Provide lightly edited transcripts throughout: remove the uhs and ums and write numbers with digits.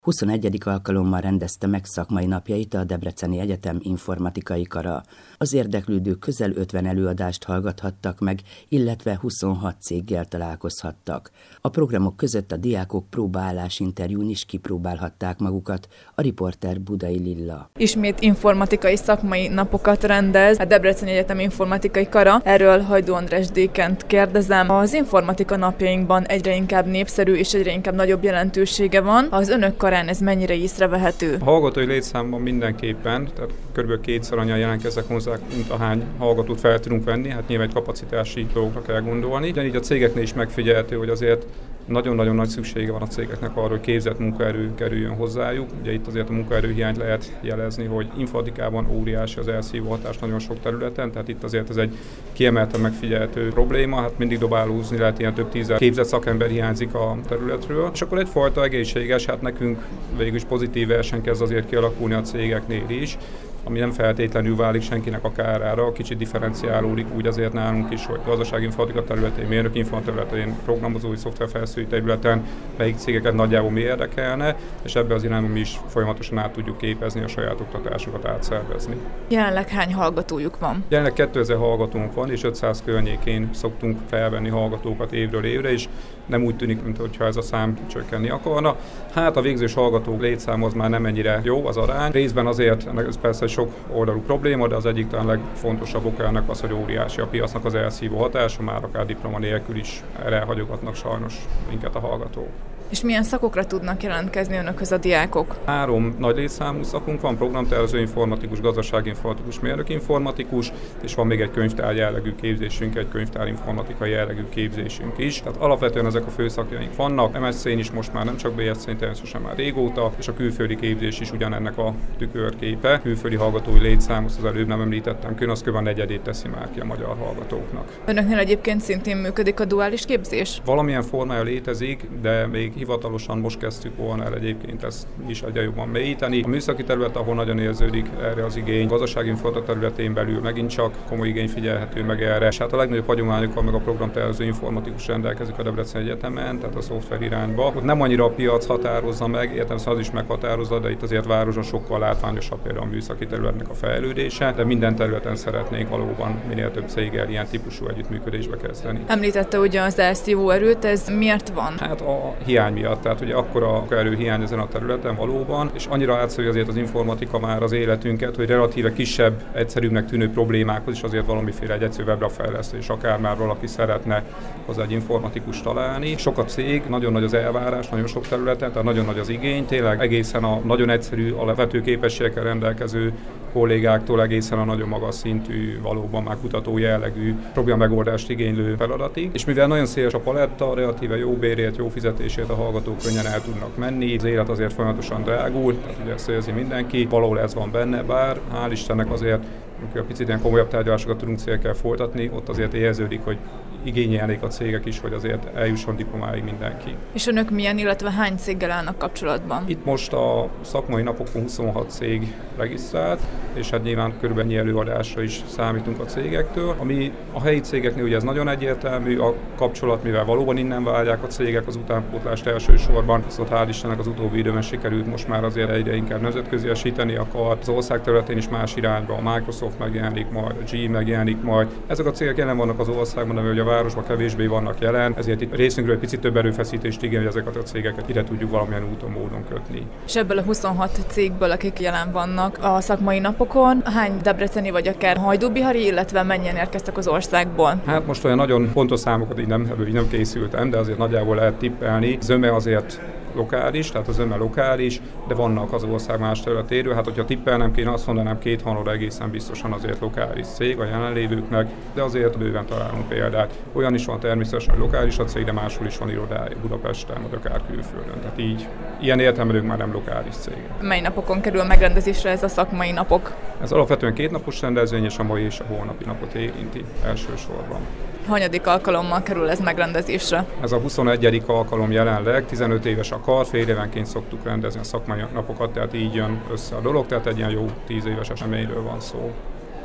21. alkalommal rendezte meg szakmai napjait a Debreceni Egyetem informatikai kara. Az érdeklődők közel 50 előadást hallgathattak meg, illetve 26 céggel találkozhattak. A programok között a diákok próbaállásinterjún is kipróbálhatták magukat, a riporter Budai Lilla. Ismét informatikai szakmai napokat rendez a Debreceni Egyetem informatikai kara. Erről Hajdú András dékent kérdezem. Az informatika napjainkban egyre inkább népszerű és egyre inkább nagyobb jelentősége van. Az önök karán ez mennyire észrevehető? A hallgatói létszámban mindenképpen, tehát kb. 2-szer annyian jelentkeznek hozzá, mint ahány hallgatót fel tudunk venni, hát nyilván egy kapacitási dolgokra kell gondolni. Ugyanígy a cégeknél is megfigyelhető, hogy azért nagyon-nagyon nagy szüksége van a cégeknek arra, hogy képzett munkaerő kerüljön hozzájuk. Ugye itt azért a munkaerőhiányt lehet jelezni, hogy informatikában óriási az elszívó hatás nagyon sok területen, tehát itt azért ez egy kiemelten megfigyelhető probléma, hát mindig dobálózni lehet, ilyen több 10 képzett szakember hiányzik a területről. És akkor egyfajta egészséges, hát nekünk végül is pozitív verseny kezd azért kialakulni a cégeknél is, ami nem feltétlenül válik senkinek a kárára, kicsit differenciálódik úgy azért nálunk is, hogy gazdaságinformatika területén, mérnökinformatika területén, programozói szoftverfejlesztői területen melyik cégeket nagyjából mi érdekelne, és ebbe az irányba mi is folyamatosan át tudjuk képezni a saját oktatásokat, átszervezni. Jelenleg hány hallgatójuk van? Jelenleg 2000 hallgatónk van, és 500 környékén szoktunk felvenni hallgatókat évről évre, és nem úgy tűnik, mintha ez a szám csökkenni akarna. Hát a végzős hallgatók létszám az már nem ennyire jó az arány. Részben azért, ez persze sok oldalú probléma, de az egyik talán legfontosabb oka ennek az, hogy óriási a piacnak az elszívó hatása, már akár diploma nélkül is erre hagyogatnak sajnos minket a hallgatók. És milyen szakokra tudnak jelentkezni önökhöz a diákok? 3 nagy létszámú szakunk van, programtervező informatikus, gazdaságinformatikus, mérnökinformatikus, és van még egy könyvtár jellegű képzésünk, egy könyvtárinformatikai jellegű képzésünk is. Tehát alapvetően ezek a főszakjaink vannak. MSc-n is most már nem csak BSc-n, természetesen már régóta, és a külföldi képzés is ugyanennek a tükörképe. Külföldi hallgatói létszám, azt az előbb nem említettem, az kb. 1/4 teszi már ki a magyar hallgatóknak. Önöknél egyébként szintén működik a duális képzés? Valamilyen formája létezik, de még hivatalosan most kezdtük volna el egyébként ezt is egyre jobban mélyíteni. A műszaki terület, ahol nagyon érződik erre az igény, gazdaságinformatika területén belül megint csak komoly igény figyelhető meg erre. És hát a legnagyobb hagyományokkal meg a programtervező informatikus rendelkezik a Debreceni Egyetemen, tehát a szoftver irányba. Ott nem annyira a piac határozza meg, értelemszerűen az is meghatározza, de itt azért városon sokkal látványosabb például a műszaki területnek a fejlődése, de minden területen szeretnénk valóban minél több céggel ilyen típusú együttműködésbe kezdeni. Említette ugye az elszívó erőt, ez miért van? Hát a hiány miatt, tehát ugye akkora erőhiány ezen a területen valóban, és annyira átszövi azért az informatika már az életünket, hogy relatíve kisebb, egyszerűbbnek tűnő problémákhoz is azért valamiféle egy egyszerű weblapfejlesztés, akár már valaki szeretne az egy informatikus találni. Sok a cég, nagyon nagy az elvárás, nagyon sok területen, tehát nagyon nagy az igény, tényleg egészen a nagyon egyszerű, alapvető képességekkel rendelkező kollégáktól egészen a nagyon magas szintű, valóban már kutató jellegű problémamegoldást igénylő feladatig. És mivel nagyon széles a paletta, relatíve jó bérért, jó fizetésért a hallgatók könnyen el tudnak menni, az élet azért folyamatosan drágul, tehát ugye ezt érzi mindenki, valahol ez van benne, bár hál' Istennek azért, amikor picit ilyen komolyabb tárgyalásokat tudunk cégekkel folytatni, ott azért érződik, hogy igényelnék a cégek is, hogy azért eljusson diplomáig mindenki. És önök milyen, illetve hány céggel állnak kapcsolatban? Itt most a szakmai napokon 26 cég regisztrált, és hát nyilván körülbelül előadásra is számítunk a cégektől. Ami a helyi cégeknél ugye ez nagyon egyértelmű, a kapcsolat, mivel valóban innen várják a cégek az utánpótlást elsősorban, szóval hál' Istennek az utóbbi időben sikerült most már azért egyre inkább nemzetköziesíteni akar. Az ország területén is más irányba, a Microsoft megjelenik majd, a GE megjelenik majd. Ezek a cégek jelen vannak az országban, de ugye a városban kevésbé vannak jelen, ezért itt részünkről egy picit több erőfeszítést igényel, hogy ezeket a cégeket ide tudjuk valamilyen úton, módon kötni. És ebből a 26 cégből, akik jelen vannak a szakmai napokon, hány debreceni vagy akár hajdúbihari, illetve mennyien érkeztek az országból? Hát most olyan nagyon pontos számokat ebből így nem készültem, de azért nagyjából lehet tippelni. Zöme azért lokális, tehát az Zöme lokális, de vannak az ország más területéről. Hát, hogyha tippelnem kéne, azt mondanám 2 egészen biztosan azért lokális cég a jelenlévőknek, de azért bőven találunk példát. Olyan is van természetesen, hogy lokális a cég, de máshol is van irodája Budapesten, vagy akár külföldön. Tehát így, ilyen értelemben már nem lokális cég. Mely napokon kerül megrendezésre ez a szakmai napok? Ez alapvetően 2 napos rendezvény, és a mai és a holnapi napot érinti elsősorban. Hanyadik alkalommal kerül ez megrendezésre? Ez a 21. alkalom jelenleg, 15 éves a kar, fél évenként szoktuk rendezni a szakmai napokat, tehát így jön össze a dolog, tehát egy ilyen jó 10 éves eseményről van szó.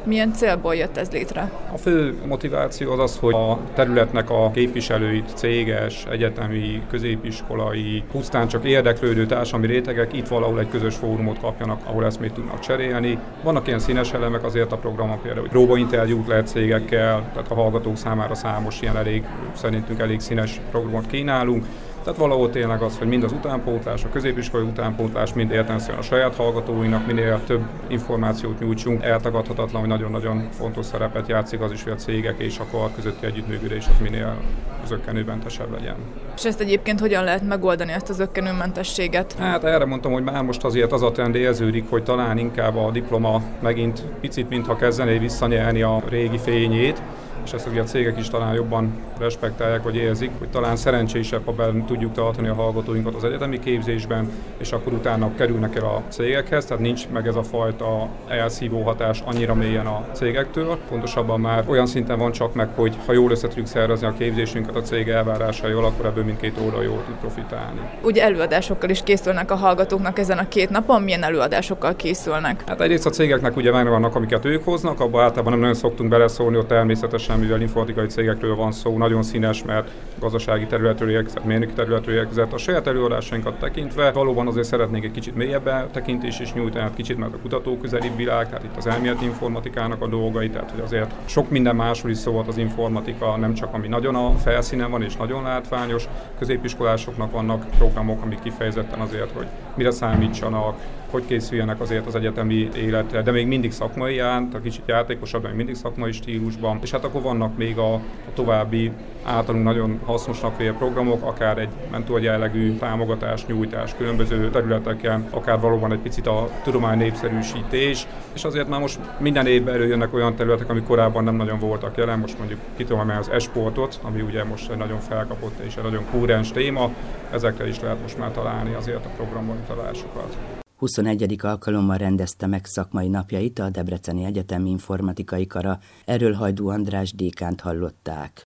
Milyen célból jött ez létre? A fő motiváció az, hogy a területnek a képviselőit, céges, egyetemi, középiskolai, pusztán csak érdeklődő társadalmi rétegek itt valahol egy közös fórumot kapjanak, ahol eszmét tudnak cserélni. Vannak ilyen színes elemek azért a programon, például, hogy próbainterjút lehet cégekkel, tehát a hallgatók számára számos ilyen szerintünk elég színes programot kínálunk. Tehát valahol tényleg az, hogy mind az utánpótlás, a középiskolai utánpótlás, mind értelemszerűen a saját hallgatóinak minél több információt nyújtsunk. Eltagadhatatlan, hogy nagyon-nagyon fontos szerepet játszik az is, hogy a cégek és a kar közötti együttműködés az minél zökkenőmentesebb legyen. És ezt egyébként hogyan lehet megoldani, ezt az zökkenőmentességet? Hát erre mondtam, hogy már most azért az a trend érződik, hogy talán inkább a diploma megint picit, mintha kezdené visszanyerni a régi fényét, és ezt ugye a cégek is talán jobban respektálják, vagy érzik, hogy talán szerencsésebb, ha benne tudjuk tartani a hallgatóinkat az egyetemi képzésben, és akkor utána kerülnek el a cégekhez, tehát nincs meg ez a fajta elszívó hatás annyira mélyen a cégektől. Pontosabban már olyan szinten van csak meg, hogy ha jól össze tudjuk szervezni a képzésünket a cég elvárásaival, akkor ebből mindkét oldal jól tud profitálni. Ugye előadásokkal is készülnek a hallgatóknak ezen a 2 napon, milyen előadásokkal készülnek? Hát egyrészt a cégeknek ugye meg vannak, amiket ők hoznak, abban általában nem nagyon szoktunk beleszólni, ott természetesen, mivel informatikai cégekről van szó, nagyon színes, mert gazdasági területről érkezett, mérnöki területről érkezett. A saját előadásainkat tekintve valóban azért szeretnénk egy kicsit mélyebb tekintést is nyújtani, hát kicsit mert a kutatóközelibb világ, tehát itt az elméleti informatikának a dolgai, tehát hogy azért sok minden másról is szó volt az informatika, nem csak ami nagyon a felszínen van és nagyon látványos. Középiskolásoknak vannak programok, amik kifejezetten azért, hogy mire számítsanak, hogy készüljenek azért az egyetemi életre, de még mindig szakmai tehát kicsit játékosabb, de még mindig szakmai stílusban. És hát akkor vannak még a további általunk nagyon hasznosnak vélt programok, akár egy mentor jellegű támogatás, nyújtás különböző területeken, akár valóban egy picit a tudomány népszerűsítés, és azért már most minden évben előjönnek olyan területek, amik korábban nem nagyon voltak jelen, most mondjuk kitolom az e-sportot, ami ugye most egy nagyon felkapott és egy nagyon kúrens téma, ezekre is lehet most már találni azért a programban utalásokat. 21. alkalommal rendezte meg szakmai napjait a Debreceni Egyetem Informatikai Kara. Erről Hajdú András dékánt hallották.